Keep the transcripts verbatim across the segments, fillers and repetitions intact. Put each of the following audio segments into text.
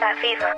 that fever.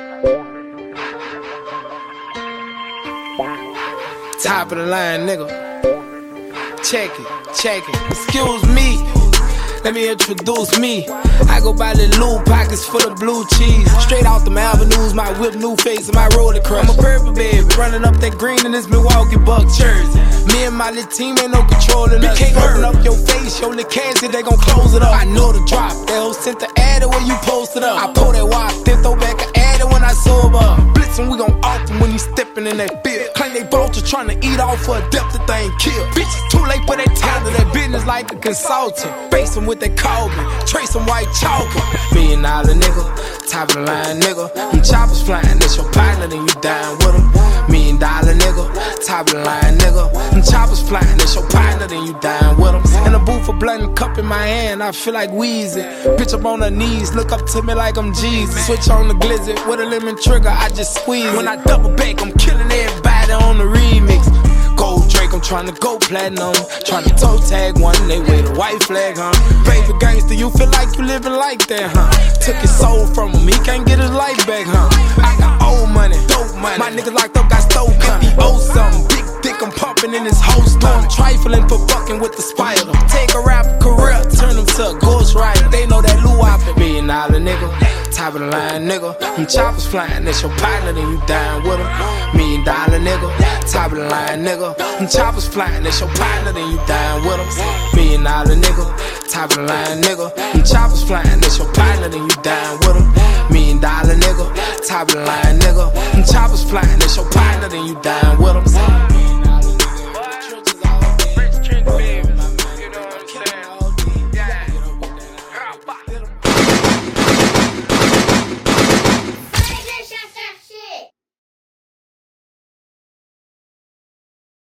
Top of the line, nigga. Check it, check it. Excuse me, let me introduce me. I go by the Lou, pockets full of blue cheese. Straight out the avenues, my whip, new face, and my roller crush. I'm a purple baby, running up that green in this Milwaukee Buck jersey. Me and my little team ain't no controlling us. Can't open up your face, your little cash, they gon' close it up. I know the drop, that hoe sent the ad where you posted up. I pull that wide, then throw back an ad when I sober. Blitzin', we gon' off him when he steppin' in that field. Claim they vulture tryna eat off for a depth that they ain't kill. Bitch, it's too late for that time to that business like a consultant. Face him with that Colby, trace him white chalker. Million dollar nigga, top of the line nigga. Them choppers flying, that's your partner, then you dying with him. Million dollar nigga, top of the line nigga. Them choppers flying, that's your partner, then you dying with him. In a booth, a blunt and cup in my hand, I feel like wheezing. Bitch up on her knees, look up to me like I'm Jesus. Switch on the glizzy with a lemon trigger, I just squeeze. When I double back, I'm killing everybody on the remix. Gold Drake, I'm tryna go platinum. Tryna toe tag one, they wave a white flag, huh? Baby gangster, you feel like you living like that, huh? Took his soul from him, he can't get his life back, huh? I got old money, dope money. My niggas locked up, got stove coming. If he owe something, big dick, I'm pumping in his whole stomach. Trifling for fucking with the spider. Take a rapper career, turn him to a ghost rider. They know that Lou Oppin'. Million dollar nigga, top of the line nigga. Them choppers flying, that's your partner, then you dying with him. Million dollar nigga, top of the line nigga. Them choppers flying, that's your partner, then you dying with him. Million dollar nigga, top of the line nigga. Them choppers flying, that's your partner, then you dying with him. Million dollar nigga, top of the line nigga. Them choppers flying, that's your partner, then you dying with him.